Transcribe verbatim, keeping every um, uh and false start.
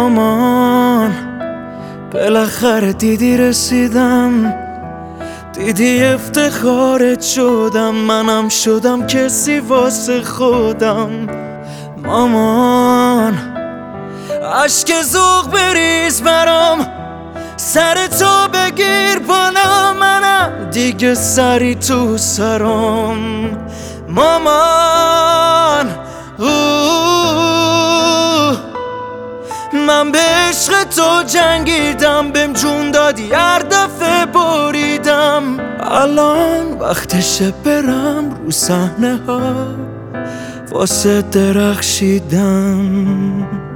مامان بالاخره دیدی رسیدم، دیدی افتخارت شدم، منم شدم کسی واسه خودم. مامان اشک ذوق بریز برام، سر تو بگیر بالا، منم دیگه سری تو سرام. مامان اوه من به عشق تو جنگیدم، بهم جون دادی هر دفعه بریدم. الان وقتشه برم رو صحنه ها واسه درخشیدم.